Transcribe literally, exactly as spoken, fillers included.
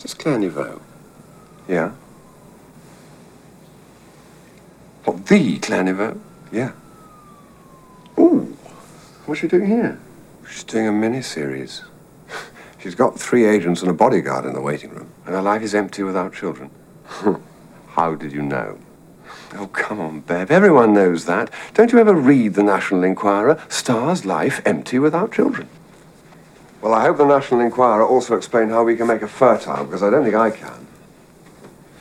It's Claire Neveu. Yeah? What, the Claire Neveu? Yeah. Ooh, what's she doing here? She's doing a mini-series. She's got three agents and a bodyguard in the waiting room. And her life is empty without children. How did you know? Oh, come on, Bev. Everyone knows that. Don't you ever read the National Enquirer? Star's life empty without children. Well, I hope the National Enquirer also explained how we can make her fertile, because I don't think I can.